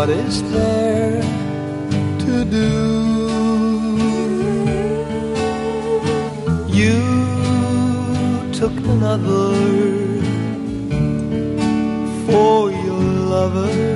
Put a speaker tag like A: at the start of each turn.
A: what is there to do? You took another for your lover.